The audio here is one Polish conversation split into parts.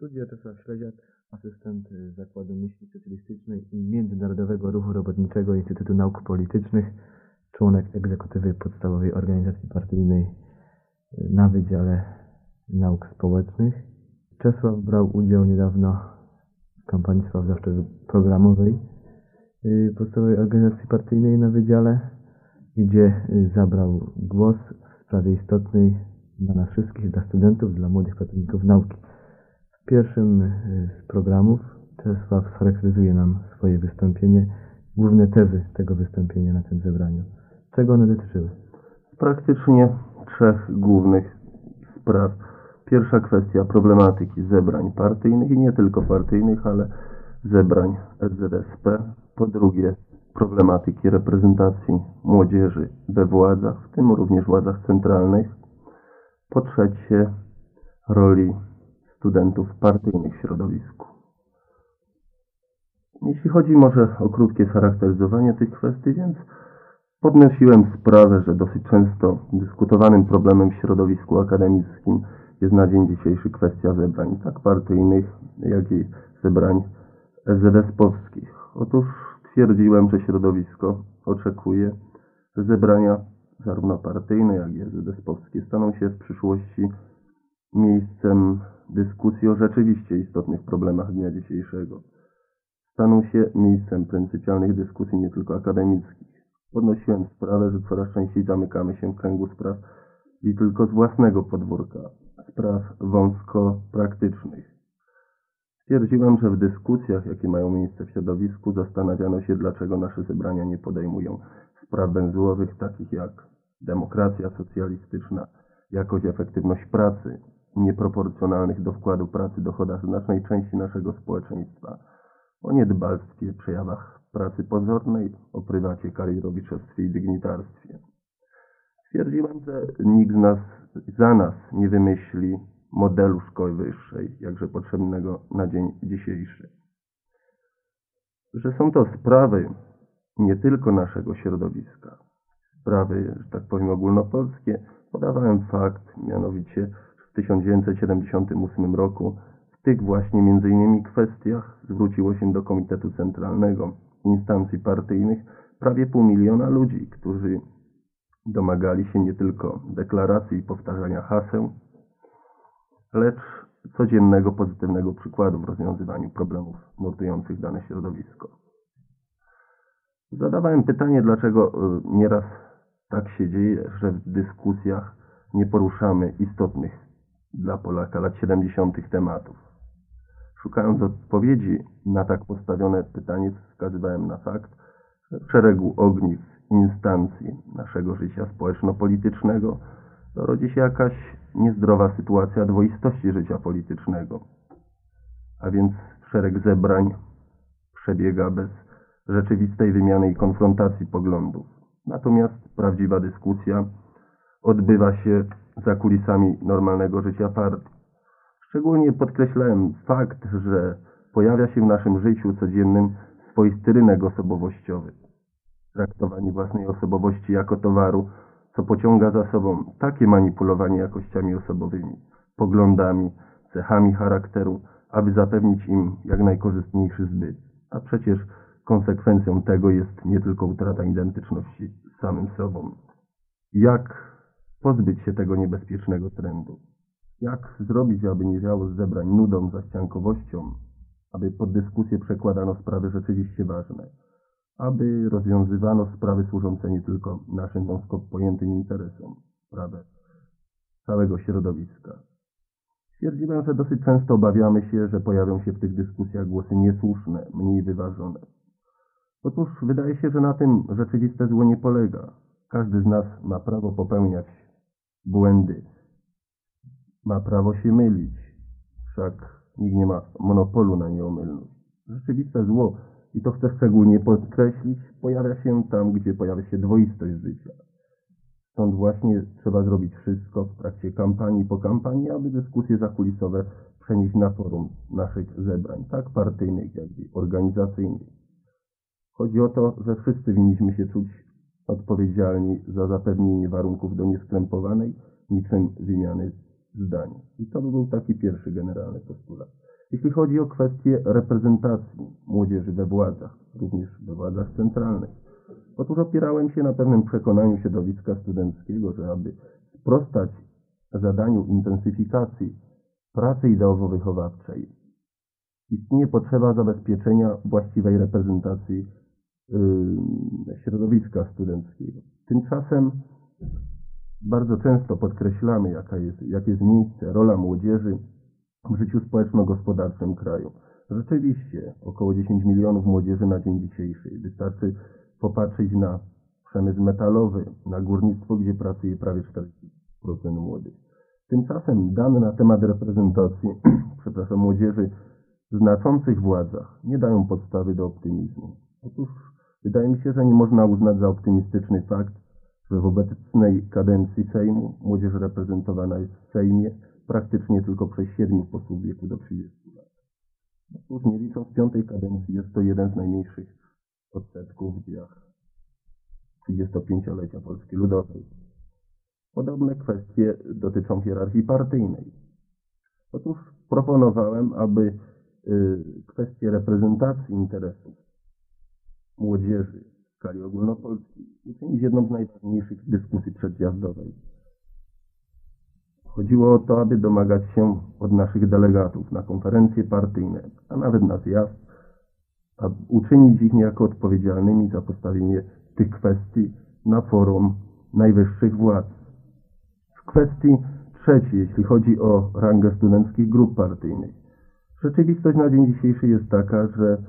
studia Czesław Śledziak, asystent Zakładu Myśli Socjalistycznej i Międzynarodowego Ruchu Robotniczego Instytutu Nauk Politycznych, członek egzekutywy podstawowej organizacji partyjnej na Wydziale Nauk Społecznych. Czesław brał udział niedawno w kampanii sprawozdawczo-programowej podstawowej organizacji partyjnej na Wydziale, gdzie zabrał głos w sprawie istotnej dla nas wszystkich, dla studentów, dla młodych pracowników nauki. W pierwszym z programów Czesław scharakteryzuje nam swoje wystąpienie, główne tezy tego wystąpienia na tym zebraniu. Czego one dotyczyły? Praktycznie trzech głównych spraw. Pierwsza kwestia problematyki zebrań partyjnych i nie tylko partyjnych, ale zebrań SZSP. Po drugie problematyki reprezentacji młodzieży we władzach, w tym również władzach centralnych. Po trzecie roli studentów partyjnych w środowisku. Jeśli chodzi może o krótkie charakteryzowanie tych kwestii, więc podnosiłem sprawę, że dosyć często dyskutowanym problemem w środowisku akademickim jest na dzień dzisiejszy kwestia zebrań, tak partyjnych, jak i zebrań SZSP-owskich. Otóż twierdziłem, że środowisko oczekuje, że zebrania zarówno partyjne, jak i SZSP-owskie staną się w przyszłości miejscem dyskusji o rzeczywiście istotnych problemach dnia dzisiejszego. Staną się miejscem pryncypialnych dyskusji nie tylko akademickich. Podnosiłem sprawę, że coraz częściej zamykamy się w kręgu spraw i tylko z własnego podwórka, spraw wąsko praktycznych. Stwierdziłem, że w dyskusjach, jakie mają miejsce w środowisku, zastanawiano się, dlaczego nasze zebrania nie podejmują spraw węzłowych, takich jak demokracja socjalistyczna, jakość, efektywność pracy, nieproporcjonalnych do wkładu pracy dochodach znacznej części naszego społeczeństwa, o niedbalstwie, przejawach pracy pozornej, o prywacie, karierowiczostwie i dygnitarstwie. Stwierdziłem, że nikt za nas nie wymyśli modelu szkoły wyższej, jakże potrzebnego na dzień dzisiejszy. Że są to sprawy nie tylko naszego środowiska, sprawy, że tak powiem, ogólnopolskie. Podawałem fakt, mianowicie w 1978 roku w tych właśnie m.in. kwestiach zwróciło się do Komitetu Centralnego instancji partyjnych prawie 500 000 ludzi, którzy domagali się nie tylko deklaracji i powtarzania haseł, lecz codziennego pozytywnego przykładu w rozwiązywaniu problemów nurtujących dane środowisko. Zadawałem pytanie, dlaczego nieraz tak się dzieje, że w dyskusjach nie poruszamy istotnych dla Polaka lat 70. tematów. Szukając odpowiedzi na tak postawione pytanie, wskazywałem na fakt, że w szeregu ogniw instancji naszego życia społeczno-politycznego rodzi się jakaś niezdrowa sytuacja dwoistości życia politycznego. A więc szereg zebrań przebiega bez rzeczywistej wymiany i konfrontacji poglądów. Natomiast prawdziwa dyskusja odbywa się za kulisami normalnego życia partii. Szczególnie podkreślałem fakt, że pojawia się w naszym życiu codziennym swoisty rynek osobowościowy. Traktowanie własnej osobowości jako towaru, co pociąga za sobą takie manipulowanie jakościami osobowymi, poglądami, cechami charakteru, aby zapewnić im jak najkorzystniejszy zbyt. A przecież konsekwencją tego jest nie tylko utrata identyczności z samym sobą. Jak pozbyć się tego niebezpiecznego trendu? Jak zrobić, aby nie wiało z zebrań nudą, zaściankowością, aby pod dyskusję przekładano sprawy rzeczywiście ważne, aby rozwiązywano sprawy służące nie tylko naszym wąsko pojętym interesom, sprawę całego środowiska. Stwierdziłem, że dosyć często obawiamy się, że pojawią się w tych dyskusjach głosy niesłuszne, mniej wyważone. Otóż wydaje się, że na tym rzeczywiste zło nie polega. Każdy z nas ma prawo popełniać błędy, ma prawo się mylić, wszak nikt nie ma monopolu na nieomylność. Rzeczywiste zło, i to chcę szczególnie podkreślić, pojawia się tam, gdzie pojawia się dwoistość życia. Stąd właśnie trzeba zrobić wszystko w trakcie kampanii i po kampanii, aby dyskusje zakulisowe przenieść na forum naszych zebrań, tak partyjnych, jak i organizacyjnych. Chodzi o to, że wszyscy winniśmy się czuć odpowiedzialni za zapewnienie warunków do nieskrępowanej niczym wymiany zdań. I to by był taki pierwszy generalny postulat. Jeśli chodzi o kwestię reprezentacji młodzieży we władzach, również we władzach centralnych, otóż opierałem się na pewnym przekonaniu środowiska studenckiego, że aby sprostać zadaniu intensyfikacji pracy ideowo-wychowawczej, istnieje potrzeba zabezpieczenia właściwej reprezentacji środowiska studenckiego. Tymczasem bardzo często podkreślamy, jakie jest miejsce, rola młodzieży w życiu społeczno-gospodarczym kraju. Rzeczywiście około 10 milionów młodzieży na dzień dzisiejszy. Wystarczy popatrzeć na przemysł metalowy, na górnictwo, gdzie pracuje prawie 40% młodych. Tymczasem dane na temat reprezentacji młodzieży w znaczących władzach nie dają podstawy do optymizmu. Otóż wydaje mi się, że nie można uznać za optymistyczny fakt, że w obecnej kadencji Sejmu młodzież reprezentowana jest w Sejmie praktycznie tylko przez 7 posłów w wieku do 30 lat. Otóż nie licząc 5. kadencji jest to jeden z najmniejszych odsetków w dziejach 35-lecia Polski Ludowej. Podobne kwestie dotyczą hierarchii partyjnej. Otóż proponowałem, aby kwestie reprezentacji interesów młodzieży w skali ogólnopolskiej uczynić jedną z najważniejszych dyskusji przedzjazdowej. Chodziło o to, aby domagać się od naszych delegatów na konferencje partyjne, a nawet na zjazd, aby uczynić ich niejako odpowiedzialnymi za postawienie tych kwestii na forum najwyższych władz. W kwestii trzeciej, jeśli chodzi o rangę studenckich grup partyjnych, rzeczywistość na dzień dzisiejszy jest taka, że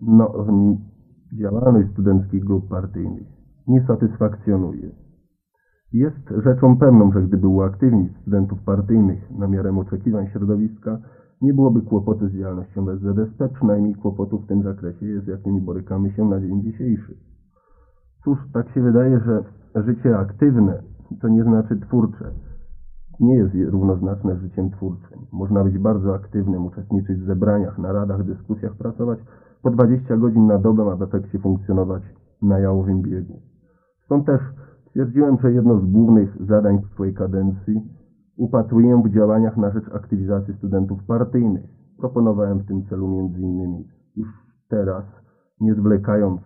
działalność studenckich grup partyjnych nie satysfakcjonuje. Jest rzeczą pewną, że gdyby uaktywnić studentów partyjnych na miarę oczekiwań środowiska, nie byłoby kłopotu z działalnością w SZSP, przynajmniej kłopotu w tym zakresie, z jakimi borykamy się na dzień dzisiejszy. Cóż, tak się wydaje, że życie aktywne to nie znaczy twórcze. Nie jest równoznaczne z życiem twórczym. Można być bardzo aktywnym, uczestniczyć w zebraniach, naradach, dyskusjach, pracować po 20 godzin na dobę, a w efekcie funkcjonować na jałowym biegu. Stąd też stwierdziłem, że jedno z głównych zadań w swojej kadencji upatruję w działaniach na rzecz aktywizacji studentów partyjnych. Proponowałem w tym celu m.in. już teraz, nie zwlekając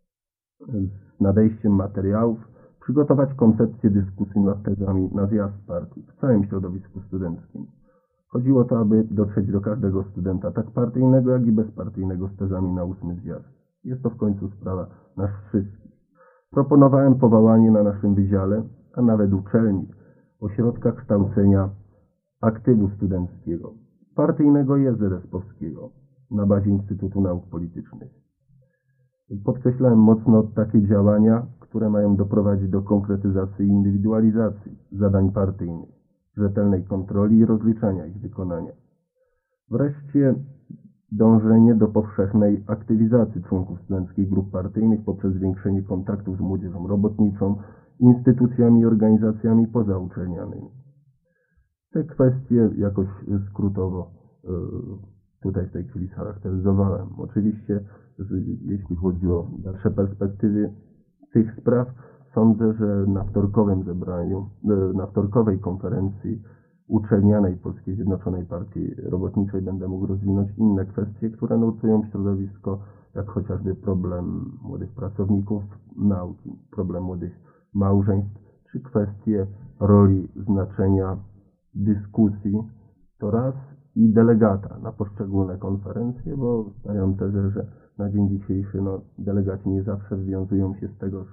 z nadejściem materiałów, przygotować koncepcję dyskusji nad tezami na zjazd partii w całym środowisku studenckim. Chodziło o to, aby dotrzeć do każdego studenta, tak partyjnego, jak i bezpartyjnego, z tezami na 8. zjazd. Jest to w końcu sprawa nas wszystkich. Proponowałem powołanie na naszym wydziale, a nawet uczelni, ośrodka kształcenia aktywu studenckiego, partyjnego i SZSP-owskiego na bazie Instytutu Nauk Politycznych. Podkreślałem mocno takie działania, które mają doprowadzić do konkretyzacji i indywidualizacji zadań partyjnych, rzetelnej kontroli i rozliczania ich wykonania. Wreszcie dążenie do powszechnej aktywizacji członków studenckich grup partyjnych poprzez zwiększenie kontaktów z młodzieżą robotniczą, instytucjami i organizacjami pozauczelnianymi. Te kwestie jakoś skrótowo tutaj w tej chwili charakteryzowałem. Oczywiście, jeśli chodzi o dalsze perspektywy tych spraw, sądzę, że na wtorkowym zebraniu, na wtorkowej konferencji uczelnianej Polskiej Zjednoczonej Partii Robotniczej będę mógł rozwinąć inne kwestie, które nurtują środowisko, jak chociażby problem młodych pracowników nauki, problem młodych małżeństw, czy kwestie roli, znaczenia dyskusji, to raz, i delegata na poszczególne konferencje, bo stawiam tezę, że na dzień dzisiejszy delegaci nie zawsze wywiązują się z tego,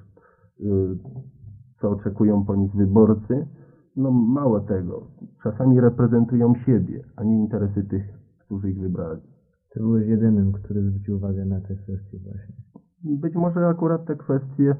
co oczekują po nich wyborcy. Mało tego, czasami reprezentują siebie, a nie interesy tych, którzy ich wybrali. Ty byłeś jedynym, który zwrócił uwagę na te kwestie właśnie. Być może akurat te kwestie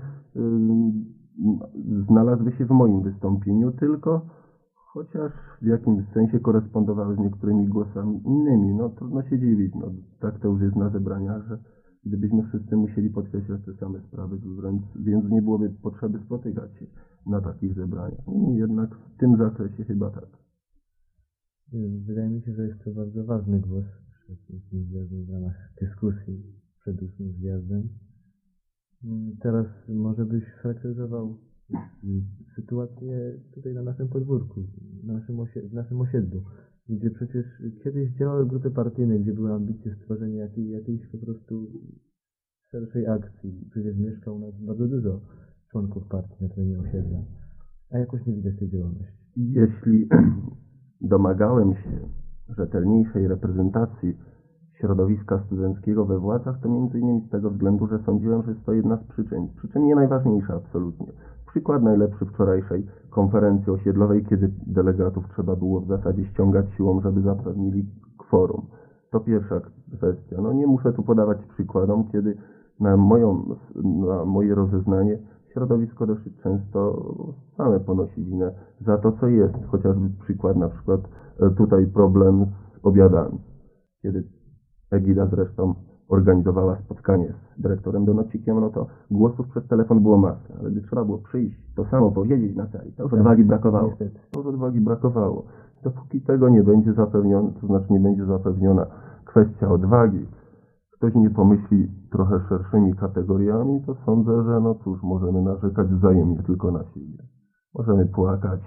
znalazły się w moim wystąpieniu, tylko chociaż w jakimś sensie korespondowały z niektórymi głosami innymi. Trudno się dziwić. Tak to już jest na zebraniach, że gdybyśmy wszyscy musieli podkreślać te same sprawy, więc nie byłoby potrzeby spotykać się na takich zebraniach. Jednak w tym zakresie chyba tak. Wydaje mi się, że jest to bardzo ważny głos przed 8. zjazdem w ramach dyskusji przed 8. zjazdem. Teraz może byś scharakteryzował sytuację tutaj na naszym podwórku, w naszym osiedlu. gdzie przecież kiedyś działały grupy partyjne, gdzie były ambicje stworzenia jakiejś po prostu szerszej akcji. Przecież mieszka u nas bardzo dużo członków partii na terenie osiedla, a jakoś nie widać tej działalności. Jeśli domagałem się rzetelniejszej reprezentacji środowiska studenckiego we władzach, to między innymi z tego względu, że sądziłem, że jest to jedna z przyczyn nie najważniejsza absolutnie. Przykład najlepszy wczorajszej konferencji osiedlowej, kiedy delegatów trzeba było w zasadzie ściągać siłą, żeby zapewnili kworum. To pierwsza kwestia. No nie muszę tu podawać przykładom, kiedy na moje rozeznanie środowisko dosyć często same ponosi winę za to, co jest. Chociażby przykład na przykład tutaj problem z obiadami. Kiedy Egida zresztą organizowała spotkanie z dyrektorem Donocikiem, no to głosów przez telefon było masę, ale gdy trzeba było przyjść, to samo powiedzieć na sali, to już odwagi brakowało. To już odwagi brakowało. Dopóki tego nie będzie zapewnione, to znaczy nie będzie zapewniona kwestia odwagi, ktoś nie pomyśli trochę szerszymi kategoriami, to sądzę, że no cóż, możemy narzekać wzajemnie tylko na siebie. Możemy płakać,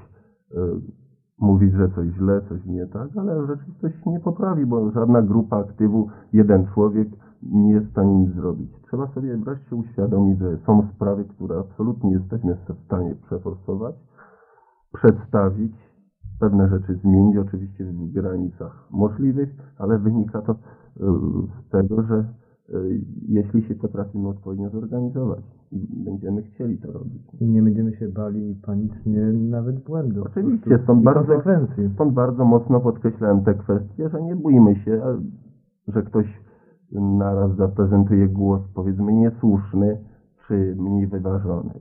mówić, że coś źle, coś nie tak, ale rzeczywistość się nie poprawi, bo żadna grupa aktywu, jeden człowiek nie jest w stanie nic zrobić. Trzeba sobie wreszcie uświadomić, że są sprawy, które absolutnie jesteśmy w stanie przeforsować, przedstawić, pewne rzeczy zmienić, oczywiście w granicach możliwych, ale wynika to z tego, że jeśli się potrafimy odpowiednio zorganizować i będziemy chcieli to robić. I nie będziemy się bali panicznie nawet błędów. Oczywiście, stąd bardzo mocno podkreślałem tę kwestię, że nie bójmy się, że ktoś naraz zaprezentuje głos, powiedzmy, niesłuszny czy mniej wyważony.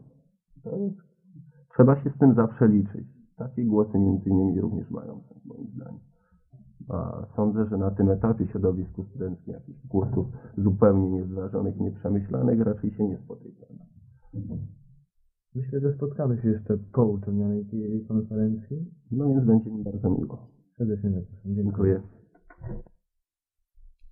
Trzeba się z tym zawsze liczyć. Takie głosy między innymi również mają sens, moim zdaniem. A sądzę, że na tym etapie środowisku studenckim jakichś głosów zupełnie niezważonych, nieprzemyślanych raczej się nie spotyka. Myślę, że spotkamy się jeszcze po uczelnianej konferencji. No więc będzie mi bardzo miło. Serdecznie zapraszam. Dziękuję.